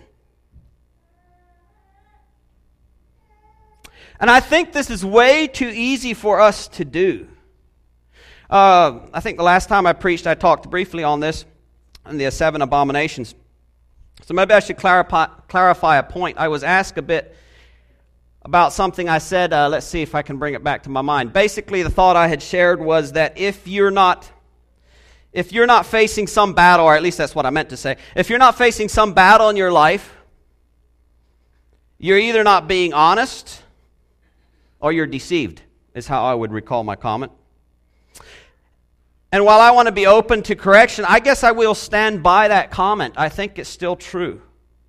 And I think this is way too easy for us to do. Uh, I think the last time I preached, I talked briefly on this, on the seven abominations. So maybe I should clarify, clarify a point. I was asked a bit about something I said. Uh, let's see if I can bring it back to my mind. Basically, the thought I had shared was that if you're not, if you're not facing some battle, or at least that's what I meant to say, if you're not facing some battle in your life, You're either not being honest or you're deceived, is how I would recall my comment. And while I want to be open to correction, I guess I will stand by that comment. I think it's still true.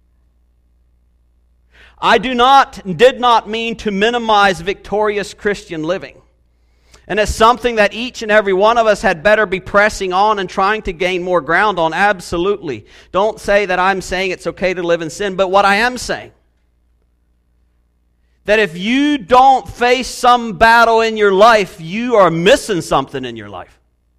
I do not, did not mean to minimize victorious Christian living. And it's something that each and every one of us had better be pressing on and trying to gain more ground on. Absolutely. Don't say that I'm saying it's okay to live in sin, but what I am saying, that if you don't face some battle in your life, you are missing something in your life.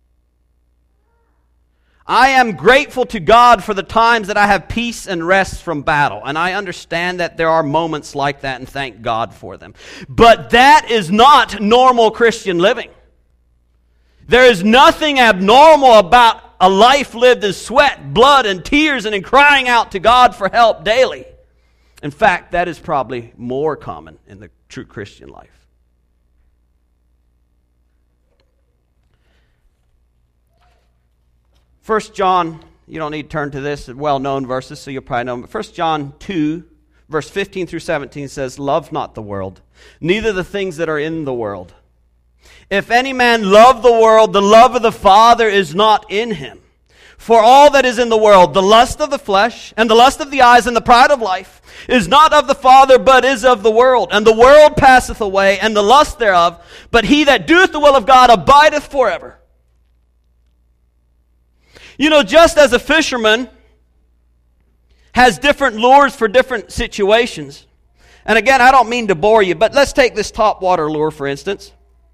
I am grateful to God for the times that I have peace and rest from battle. And I understand that there are moments like that, and thank God for them. But that is not normal Christian living. There is nothing abnormal about a life lived in sweat, blood, and tears, and in crying out to God for help daily. In fact, that is probably more common in the true Christian life. First John, you don't need to turn to this, well-known verses, so you'll probably know them. But First John two, verse fifteen through seventeen says, "Love not the world, neither the things that are in the world. If any man love the world, the love of the Father is not in him. For all that is in the world, the lust of the flesh, and the lust of the eyes, and the pride of life, is not of the Father, but is of the world. And the world passeth away, and the lust thereof, but he that doeth the will of God abideth forever." You know, just as a fisherman has different lures for different situations. And again, I don't mean to bore you, but let's take this topwater lure, for instance.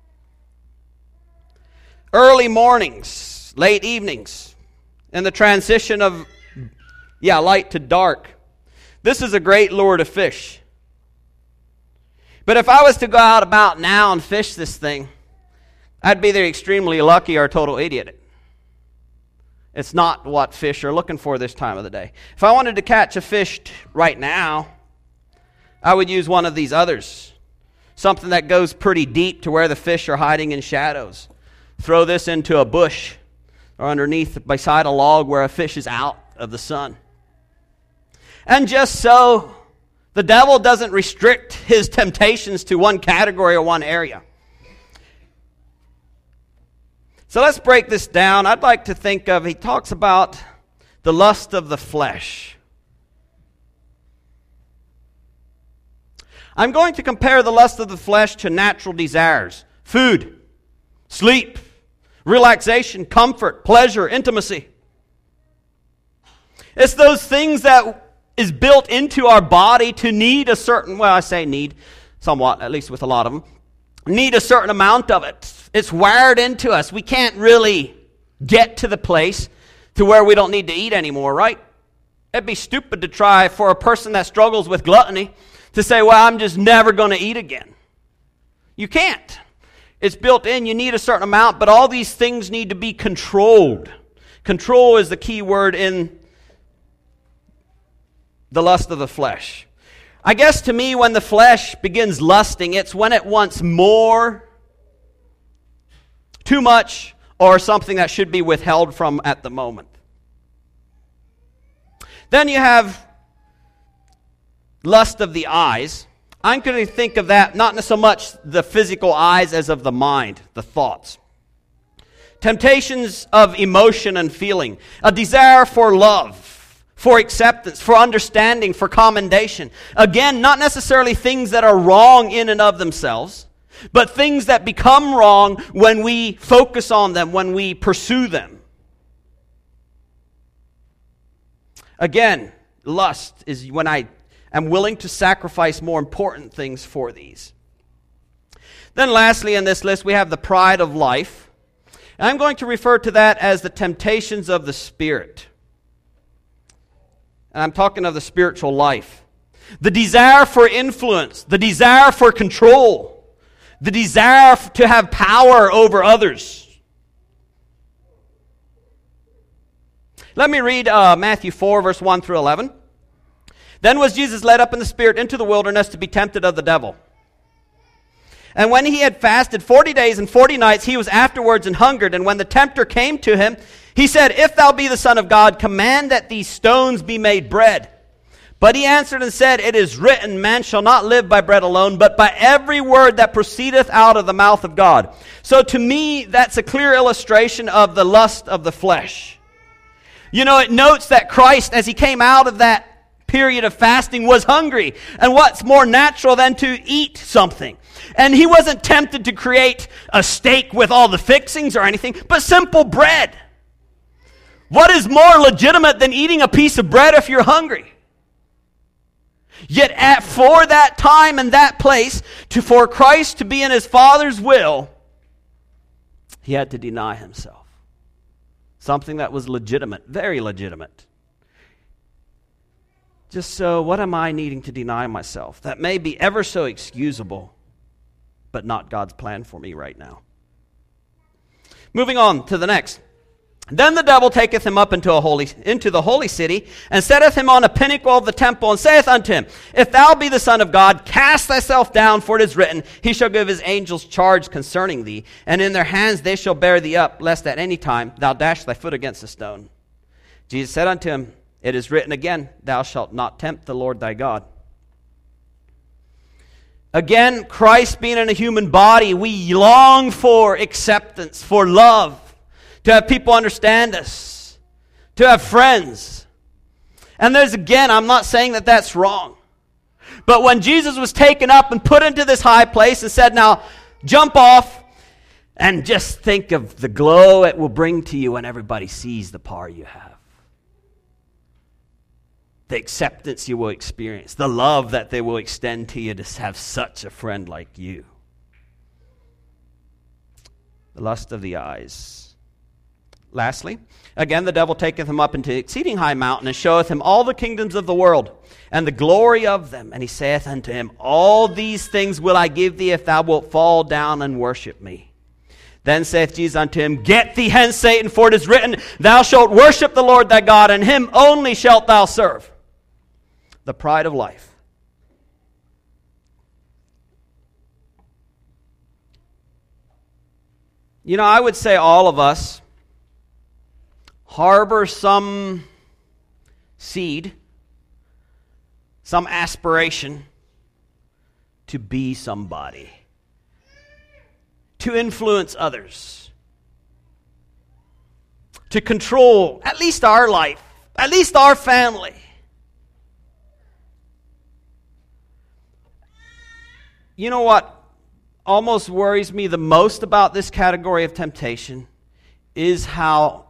Early mornings, late evenings, and the transition of, yeah, light to dark. This is a great lure to fish. But if I was to go out about now and fish this thing, I'd be either extremely lucky or a total idiot. It's not what fish are looking for this time of the day. If I wanted to catch a fish t- right now, I would use one of these others. Something that goes pretty deep to where the fish are hiding in shadows. Throw this into a bush or underneath beside a log where a fish is out of the sun. And just so the devil doesn't restrict his temptations to one category or one area. So let's break this down. I'd like to think of, he talks about the lust of the flesh. I'm going to compare the lust of the flesh to natural desires. Food, sleep, relaxation, comfort, pleasure, intimacy. It's those things that is built into our body to need a certain, well, I say need, somewhat, at least with a lot of them, need a certain amount of it. It's wired into us. We can't really get to the place to where we don't need to eat anymore, right? It'd be stupid to try for a person that struggles with gluttony to say, well, I'm just never going to eat again. You can't. It's built in. You need a certain amount, but all these things need to be controlled. Control is the key word in the lust of the flesh. I guess to me, when the flesh begins lusting, it's when it wants more, too much, or something that should be withheld from at the moment. Then you have lust of the eyes. I'm going to think of that not so much the physical eyes as of the mind, the thoughts. Temptations of emotion and feeling. A desire for love, for acceptance, for understanding, for commendation. Again, not necessarily things that are wrong in and of themselves, but things that become wrong when we focus on them, when we pursue them. Again, lust is when I am willing to sacrifice more important things for these. Then lastly in this list, we have the pride of life. And I'm going to refer to that as the temptations of the spirit. And I'm talking of the spiritual life. The desire for influence, the desire for control, the desire to have power over others. Let me read uh, Matthew four, verse one through eleven. Then was Jesus led up in the Spirit into the wilderness to be tempted of the devil. And when he had fasted forty days and forty nights, he was afterwards and hungered. And when the tempter came to him, he said, If thou be the Son of God, command that these stones be made bread. But he answered and said, it is written, man shall not live by bread alone, but by every word that proceedeth out of the mouth of God. So to me, that's a clear illustration of the lust of the flesh. You know, it notes that Christ, as he came out of that period of fasting, was hungry. And what's more natural than to eat something? And he wasn't tempted to create a steak with all the fixings or anything, but simple bread. What is more legitimate than eating a piece of bread if you're hungry? Yet at, for that time and that place, to, for Christ to be in his Father's will, he had to deny himself. Something that was legitimate, very legitimate. Just so, what am I needing to deny myself? That may be ever so excusable, but not God's plan for me right now. Moving on to the next. Then the devil taketh him up into a holy into the holy city, and setteth him on a pinnacle of the temple, and saith unto him, If thou be the Son of God, cast thyself down, for it is written, He shall give his angels charge concerning thee, and in their hands they shall bear thee up, lest at any time thou dash thy foot against a stone. Jesus said unto him, It is written again, Thou shalt not tempt the Lord thy God. Again, Christ being in a human body, we long for acceptance, for love, to have people understand us, to have friends. And there's, again, I'm not saying that that's wrong. But when Jesus was taken up and put into this high place and said, now jump off and just think of the glow it will bring to you when everybody sees the power you have. The acceptance you will experience, the love that they will extend to you to have such a friend like you. The lust of the eyes. Lastly, again the devil taketh him up into exceeding high mountain, and showeth him all the kingdoms of the world, and the glory of them. And he saith unto him, All these things will I give thee, if thou wilt fall down and worship me. Then saith Jesus unto him, Get thee hence, Satan, for it is written, Thou shalt worship the Lord thy God, and him only shalt thou serve. The pride of life. You know, I would say all of us harbor some seed, some aspiration to be somebody, to influence others, to control at least our life, at least our family. You know what almost worries me the most about this category of temptation is how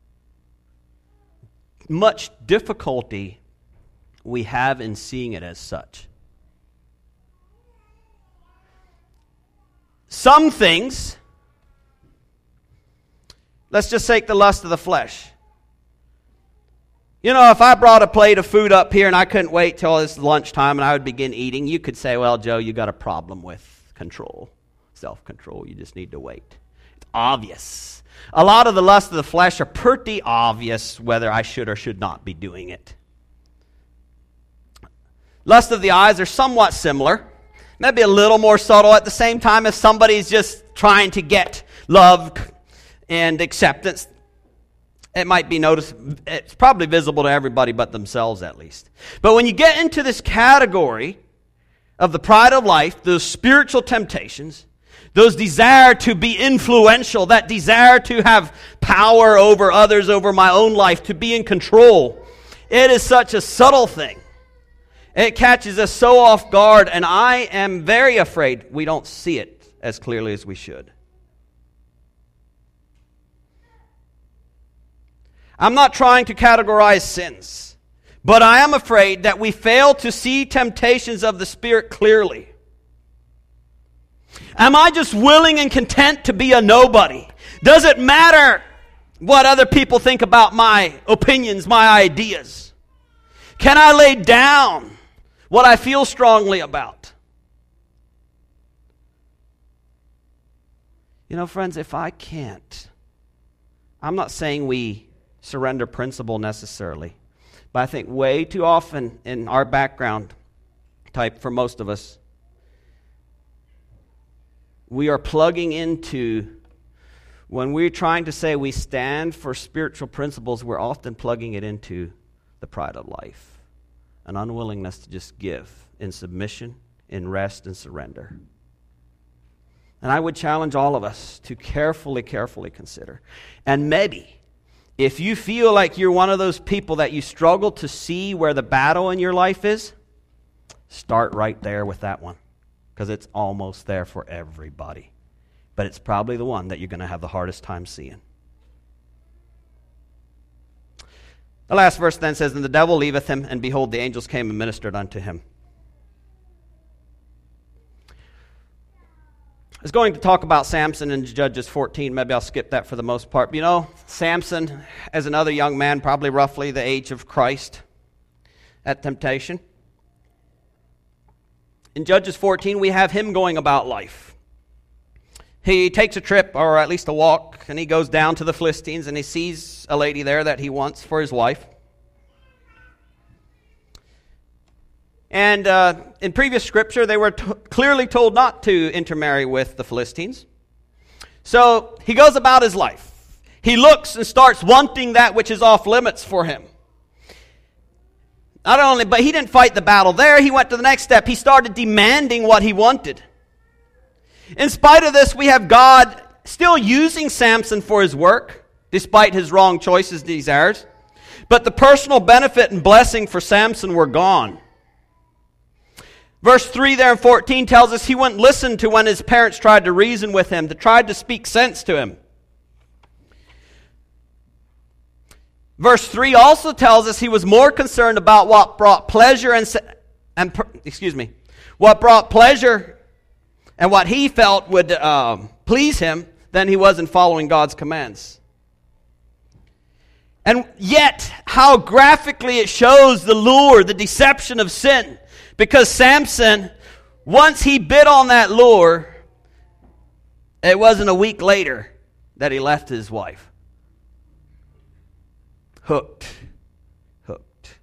much difficulty we have in seeing it as such. Some things, let's just take the lust of the flesh. You know, if I brought a plate of food up here and I couldn't wait till it's lunchtime and I would begin eating, you could say, well, Joe, you got a problem with control, self-control. You just need to wait. It's obvious. A lot of the lust of the flesh are pretty obvious whether I should or should not be doing it. Lust of the eyes are somewhat similar. Maybe a little more subtle at the same time. If somebody's just trying to get love and acceptance, it might be noticed, it's probably visible to everybody but themselves at least. But when you get into this category of the pride of life, those spiritual temptations, those desire to be influential, that desire to have power over others, over my own life, to be in control, it is such a subtle thing. It catches us so off guard, and I am very afraid we don't see it as clearly as we should. I'm not trying to categorize sins, but I am afraid that we fail to see temptations of the Spirit clearly. Am I just willing and content to be a nobody? Does it matter what other people think about my opinions, my ideas? Can I lay down what I feel strongly about? You know, friends, if I can't, I'm not saying we surrender principle necessarily, but I think way too often in our background type, for most of us, we are plugging into, when we're trying to say we stand for spiritual principles, we're often plugging it into the pride of life. an unwillingness to just give in submission, in rest and surrender. And I would challenge all of us to carefully, carefully consider. And maybe, if you feel like you're one of those people that you struggle to see where the battle in your life is, start right there with that one, because it's almost there for everybody. But it's probably the one that you're going to have the hardest time seeing. The last verse then says, "And the devil leaveth him, and behold, the angels came and ministered unto him." I was going to talk about Samson in Judges fourteen. Maybe I'll skip that for the most part. But you know, Samson, as another young man, probably roughly the age of Christ at temptation. In Judges fourteen, we have him going about life. He takes a trip, or at least a walk, and he goes down to the Philistines, and he sees a lady there that he wants for his wife. And uh, in previous scripture, they were t- clearly told not to intermarry with the Philistines. So he goes about his life. He looks and starts wanting that which is off limits for him. Not only, but he didn't fight the battle there. He went to the next step. He started demanding what he wanted. In spite of this, we have God still using Samson for his work, despite his wrong choices and desires. But the personal benefit and blessing for Samson were gone. Verse three there in fourteen tells us he wouldn't listen to when his parents tried to reason with him, to try to speak sense to him. Verse three also tells us he was more concerned about what brought pleasure and, and excuse me, what brought pleasure and what he felt would um, please him than he was in following God's commands. And yet, how graphically it shows the lure, the deception of sin. Because Samson, once he bit on that lure, it wasn't a week later that he left his wife. Hooked. Hooked.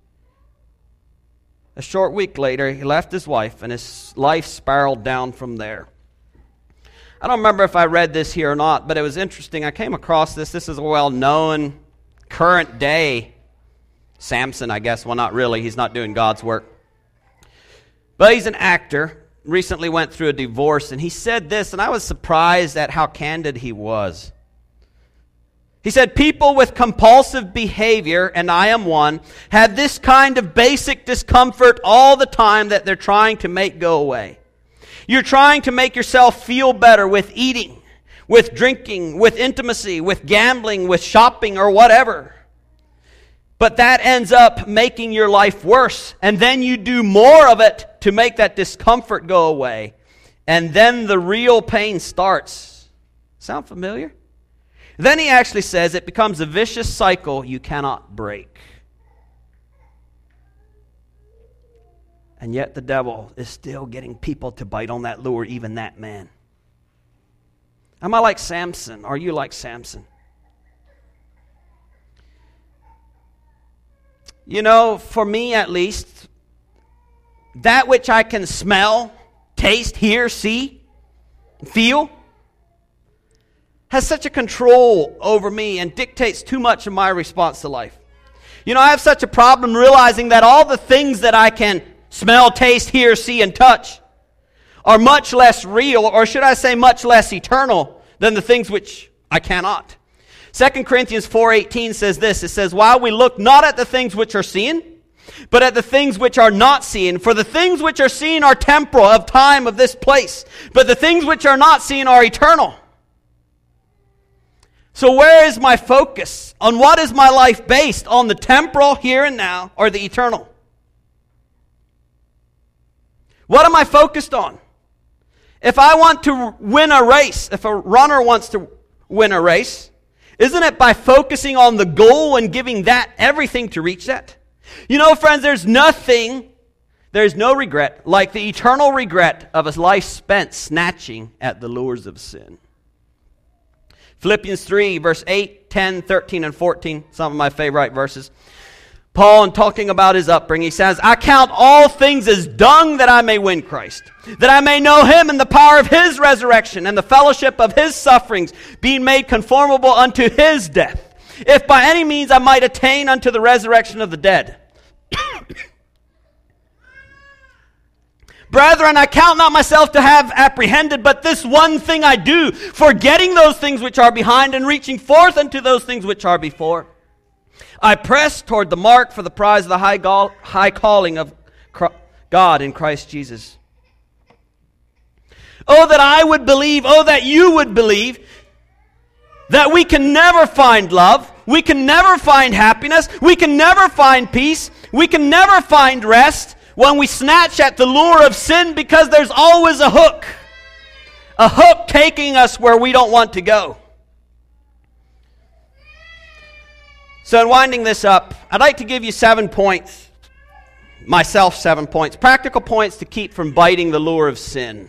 A short week later, he left his wife, and his life spiraled down from there. I don't remember if I read this here or not, but it was interesting. I came across this. This is a well-known, current day Samson, I guess. Well, not really. He's not doing God's work. But he's an actor. Recently went through a divorce, and he said this, and I was surprised at how candid he was. He said, "People with compulsive behavior, and I am one, have this kind of basic discomfort all the time that they're trying to make go away. You're trying to make yourself feel better with eating, with drinking, with intimacy, with gambling, with shopping, or whatever. But that ends up making your life worse, and then you do more of it to make that discomfort go away, and then the real pain starts." Sound familiar? Then he actually says it becomes a vicious cycle you cannot break. And yet the devil is still getting people to bite on that lure, even that man. Am I like Samson? Are you like Samson? You know, for me at least, that which I can smell, taste, hear, see, feel, has such a control over me and dictates too much of my response to life. You know, I have such a problem realizing that all the things that I can smell, taste, hear, see, and touch are much less real, or should I say much less eternal, than the things which I cannot. Second Corinthians four eighteen says this. It says, "While we look not at the things which are seen, but at the things which are not seen. For the things which are seen are temporal, of time, of this place. But the things which are not seen are eternal." So where is my focus? On what is my life based? On the temporal, here and now, or the eternal? What am I focused on? If I want to win a race, if a runner wants to win a race, isn't it by focusing on the goal and giving that everything to reach that? You know, friends, there's nothing, there's no regret like the eternal regret of a life spent snatching at the lures of sin. Philippians three, verse eight, ten, thirteen, and fourteen, some of my favorite verses. Paul, in talking about his upbringing, he says, "I count all things as dung that I may win Christ, that I may know him and the power of his resurrection and the fellowship of his sufferings, being made conformable unto his death, if by any means I might attain unto the resurrection of the dead." Brethren, I count not myself to have apprehended, but this one thing I do, forgetting those things which are behind and reaching forth unto those things which are before. I press toward the mark for the prize of the high, gall, high calling of God in Christ Jesus. Oh, that I would believe, oh, that you would believe, that we can never find love, we can never find happiness, we can never find peace, we can never find rest when we snatch at the lure of sin, because there's always a hook. A hook taking us where we don't want to go. So in winding this up, I'd like to give you seven points. Myself, seven points. Practical points to keep from biting the lure of sin.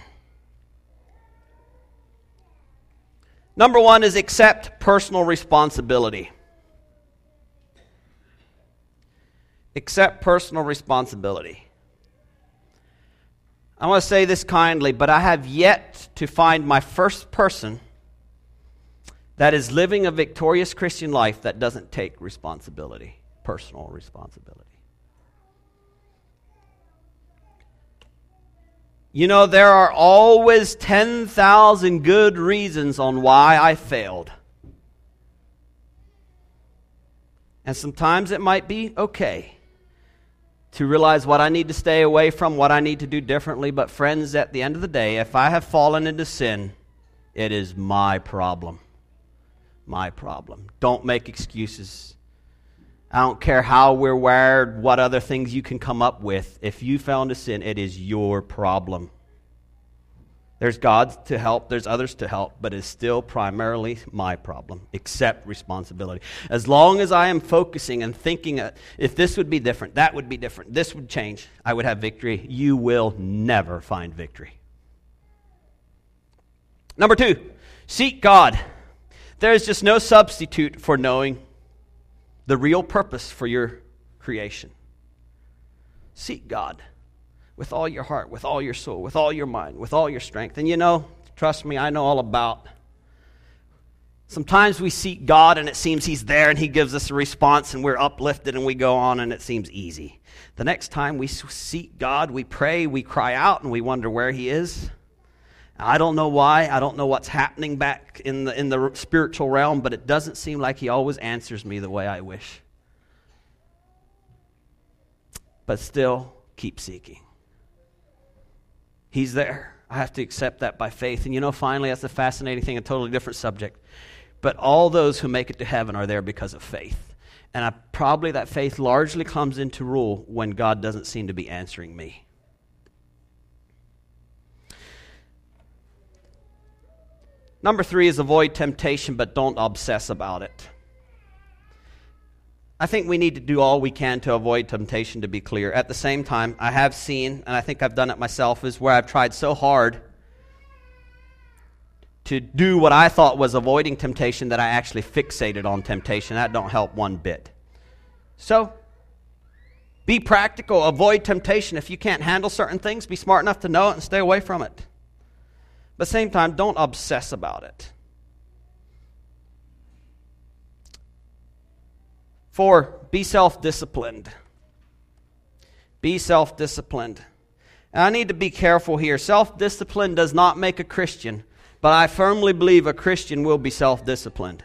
Number one is accept personal responsibility. Accept personal responsibility. I want to say this kindly, but I have yet to find my first person that is living a victorious Christian life that doesn't take responsibility, personal responsibility. You know, there are always ten thousand good reasons on why I failed. And sometimes it might be okay to realize what I need to stay away from, what I need to do differently. But friends, at the end of the day, if I have fallen into sin, it is my problem. My problem. Don't make excuses. I don't care how we're wired, what other things you can come up with. If you fell into sin, it is your problem. There's God to help, there's others to help, but it's still primarily my problem. Accept responsibility. As long as I am focusing and thinking, uh, if this would be different, that would be different, this would change, I would have victory, you will never find victory. Number two, seek God. There is just no substitute for knowing the real purpose for your creation. Seek God with all your heart, with all your soul, with all your mind, with all your strength. And you know, trust me, I know all about. Sometimes we seek God and it seems He's there and He gives us a response and we're uplifted and we go on and it seems easy. The next time we seek God, we pray, we cry out and we wonder where He is. I don't know why. I don't know what's happening back in the in the spiritual realm, but it doesn't seem like He always answers me the way I wish. But still, keep seeking. He's there. I have to accept that by faith. And you know, finally, that's a fascinating thing, a totally different subject. But all those who make it to heaven are there because of faith. And I, probably that faith largely comes into rule when God doesn't seem to be answering me. Number three is avoid temptation, but don't obsess about it. I think we need to do all we can to avoid temptation, to be clear. At the same time, I have seen, and I think I've done it myself, is where I've tried so hard to do what I thought was avoiding temptation that I actually fixated on temptation. That don't help one bit. So, be practical. Avoid temptation. If you can't handle certain things, be smart enough to know it and stay away from it. But at the same time, don't obsess about it. Four, be self-disciplined. Be self-disciplined. And I need to be careful here. Self-discipline does not make a Christian, but I firmly believe a Christian will be self-disciplined.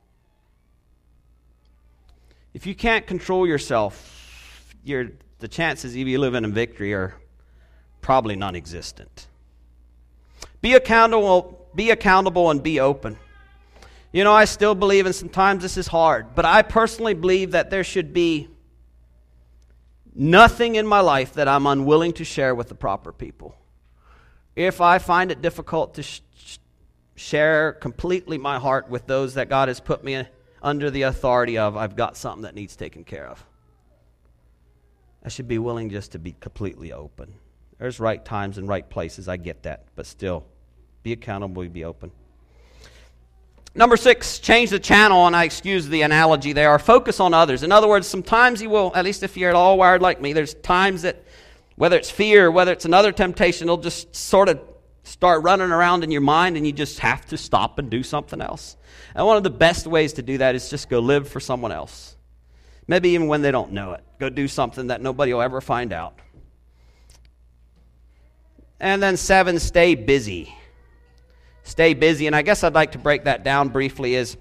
If you can't control yourself, you're, the chances of you living in victory are probably non-existent. Be accountable, be accountable and be open. You know, I still believe, and sometimes this is hard, but I personally believe that there should be nothing in my life that I'm unwilling to share with the proper people. If I find it difficult to sh- share completely my heart with those that God has put me under the authority of, I've got something that needs taken care of. I should be willing just to be completely open. There's right times and right places, I get that, but still, be accountable, be open. Number six, change the channel, and I excuse the analogy there, or focus on others. In other words, sometimes you will, at least if you're at all wired like me, there's times that, whether it's fear, whether it's another temptation, it'll just sort of start running around in your mind, and you just have to stop and do something else. And one of the best ways to do that is just go live for someone else. Maybe even when they don't know it. Go do something that nobody will ever find out. And then seven, stay busy. Stay busy. And I guess I'd like to break that down briefly is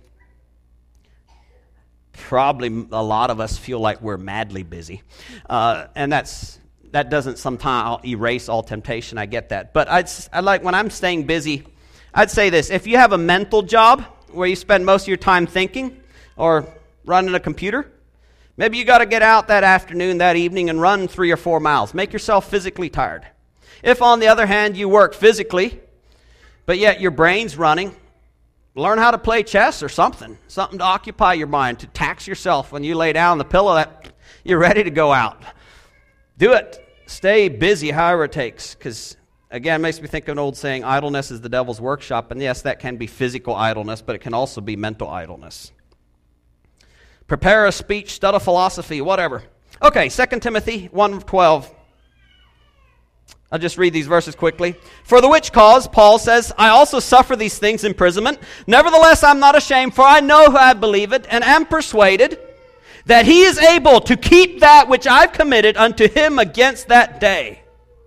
probably a lot of us feel like we're madly busy. Uh, and that's that doesn't sometimes erase all temptation. I get that. But I'd, I'd like, when I'm staying busy, I'd say this. If you have a mental job where you spend most of your time thinking or running a computer, maybe you got to get out that afternoon, that evening, and run three or four miles. Make yourself physically tired. If, on the other hand, you work physically, but yet your brain's running, learn how to play chess or something. Something to occupy your mind, to tax yourself when you lay down on the pillow that you're ready to go out. Do it. Stay busy however it takes. Because, again, it makes me think of an old saying, idleness is the devil's workshop. And yes, that can be physical idleness, but it can also be mental idleness. Prepare a speech, study philosophy, whatever. Okay, Second Timothy one twelve. I'll just read these verses quickly. For the which cause, Paul says, I also suffer these things imprisonment. Nevertheless, I'm not ashamed, for I know who I believe it, and am persuaded that he is able to keep that which I've committed unto him against that day.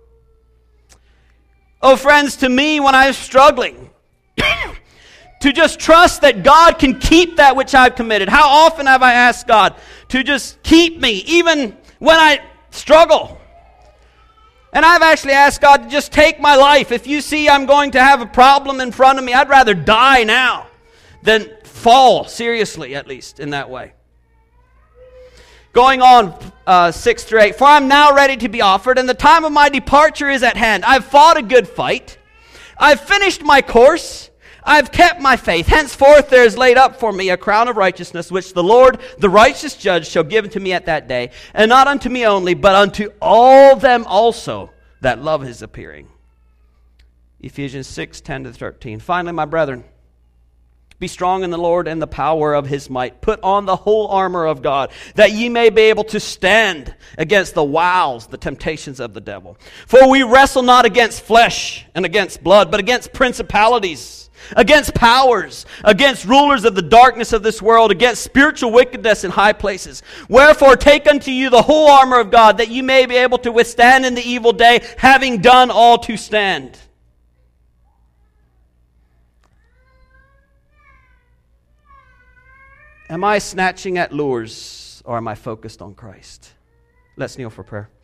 Oh, friends, to me, when I'm struggling, to just trust that God can keep that which I've committed. How often have I asked God to just keep me, even when I struggle? And I've actually asked God to just take my life. If you see I'm going to have a problem in front of me, I'd rather die now than fall seriously, at least, in that way. Going on, uh, six through eight. For I'm now ready to be offered, and the time of my departure is at hand. I've fought a good fight. I've finished my course. I've kept my faith. Henceforth there is laid up for me a crown of righteousness, which the Lord, the righteous judge, shall give to me at that day. And not unto me only, but unto all them also that love his appearing. Ephesians six, ten to thirteen. Finally, my brethren, be strong in the Lord and the power of his might. Put on the whole armor of God, that ye may be able to stand against the wiles, the temptations of the devil. For we wrestle not against flesh and against blood, but against principalities, against powers, against rulers of the darkness of this world, against spiritual wickedness in high places. Wherefore take unto you the whole armor of God, that you may be able to withstand in the evil day, having done all to stand. Am I snatching at lures, or am I focused on Christ? Let's kneel for prayer.